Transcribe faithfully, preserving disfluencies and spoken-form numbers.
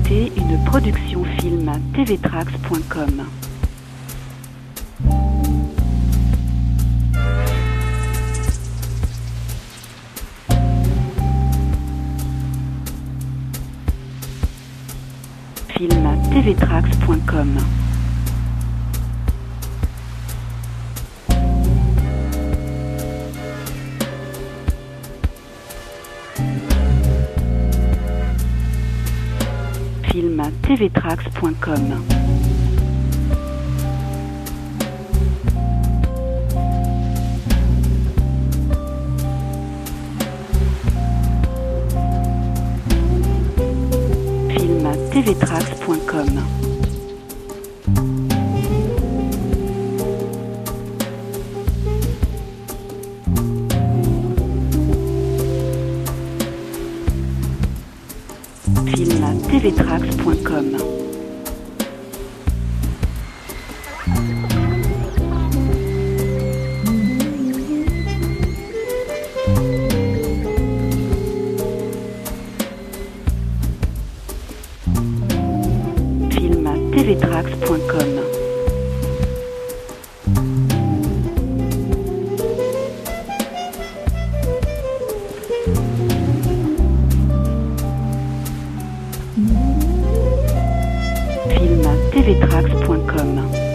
écoutez une production film t v trax point com. Film t v trax point com. Film t v trax point com. Film t v trax point com. Film t v trax point com. Film t v trax point com. Film t v trax point com.